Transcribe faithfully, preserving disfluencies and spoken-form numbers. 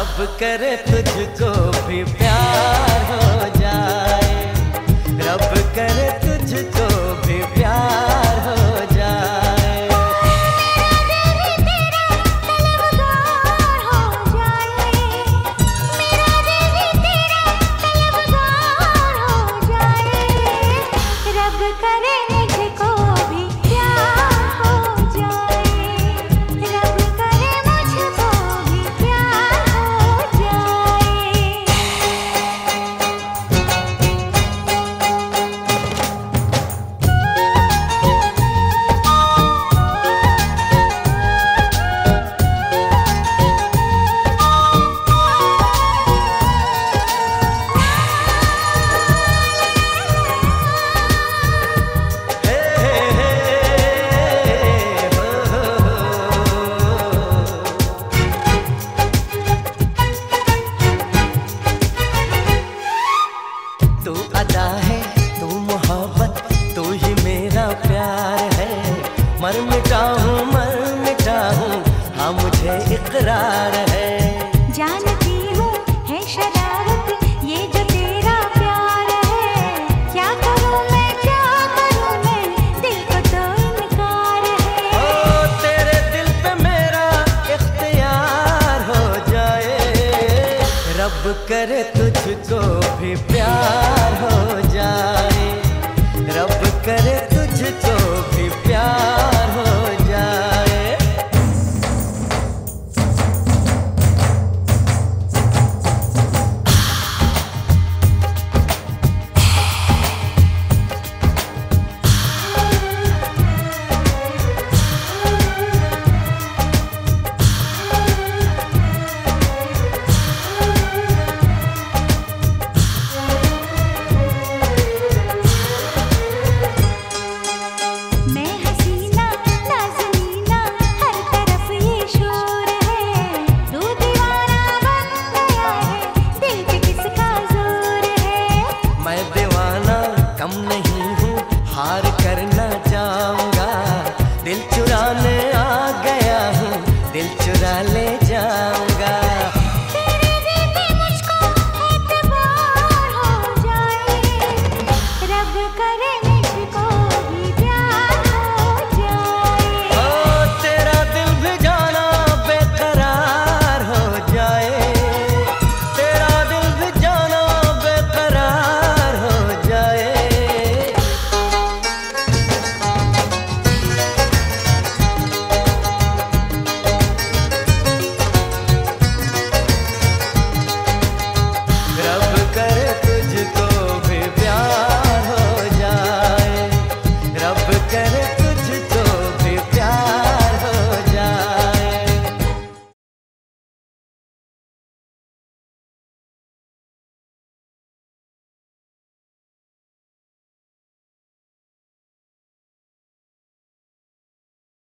रब करे तुझको भी प्यार हो जाए, रब करे तुझको भी प्यार हो जाए। मेरा दिल तेरा तलबगार हो जाए, मेरा दिल तेरा तलबगार हो जाए। रब करे मुझको भी प्यार हो जाए, रब करे मुझको भी प्यार हो जाए। तू अदा है, तू मोहब्बत, तू ही मेरा प्यार है। मर मिटा हूँ, मर मिटा हूँ, हाँ मुझे इकरार है। जानती हूँ है शरारत ये जो तेरा प्यार है, क्या करूँ मैं क्या करूँ मैं, दिल को तो इनकार है। ओ तेरे दिल पे मेरा इख्तियार हो जाए, रब करे तुझको भी प्यार हो जाए, रब करे तुझको भी प्यार हो